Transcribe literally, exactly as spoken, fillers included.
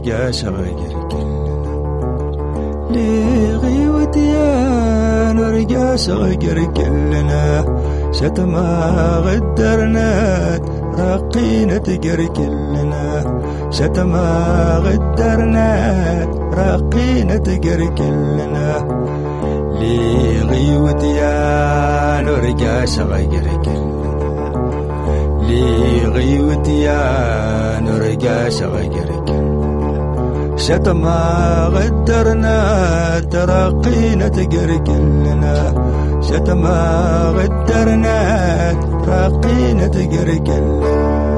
نرجع صغير كلنا لغيوة يا نرجع صغير كلنا شتما غدرنا راقينا تقر كلنا شتما غدرنا راقينا تقر كلنا لغيوة يا نرجع صغير كلنا لغيوة يا نرجع صغير كلنا شتما غدرنا تراقينا تقر كلنا شتما غدرنا راقينا تقر كلنا